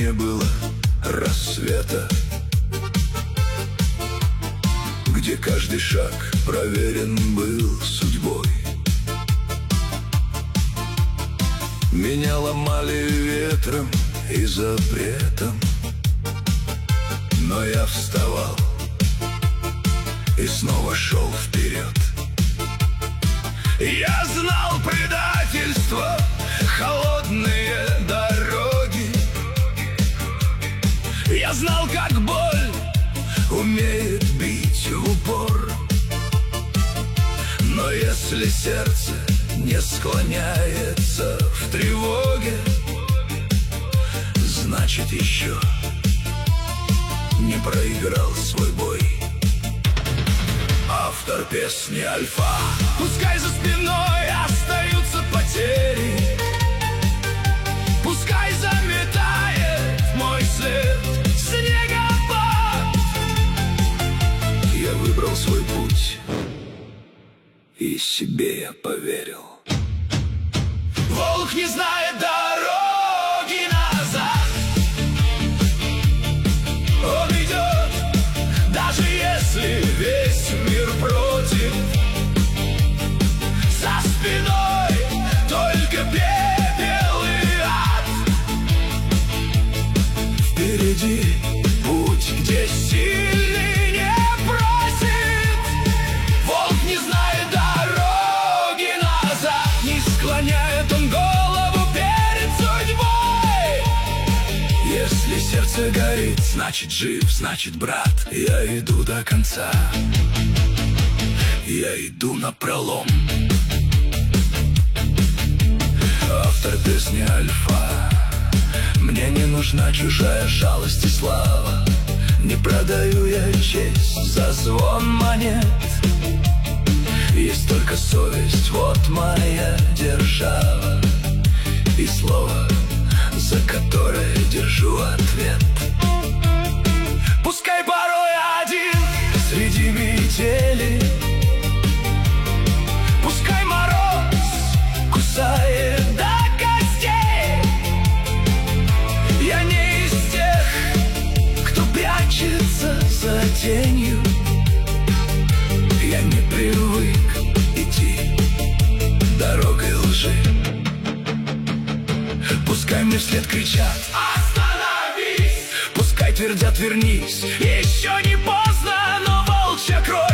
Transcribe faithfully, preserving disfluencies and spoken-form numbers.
не было рассвета, где каждый шаг проверен был судьбой. Меня ломали ветром и запретом, но я вставал и снова шел вперед. Я знал предательство, холодные дороги. Я знал, как боль умеет бить в упор. Но если сердце не склоняется в тревоге, значит, еще не проиграл свой бой. Автор песни Альфа. Пускай за спиной остаются потери, пускай заметает мой след снегопад. Я выбрал свой путь, и себе я поверил. Волк не знает дороги назад. Он идет, даже если весь мир против. За спиной только пепел и ад. Впереди путь, где сильный не просит. Волк не знает дороги назад. Не склоняет он голову перед судьбой. Если сердце горит, значит жив, значит брат. Я иду до конца, я иду напролом. Автор песни Альфа. Мне не нужна чужая жалость и слава. Не продаю я честь за звон монет. Есть только совесть, вот моя держава. И слово, за которое держу ответ. Пускай порой один среди метели, пускай мороз кусает до костей. Я не из тех, кто прячется за тенью. Я не привык идти дорогой лжи. Пускай мне вслед кричат: остановись! Пускай твердят: вернись! Еще не поздно, но волчья кровь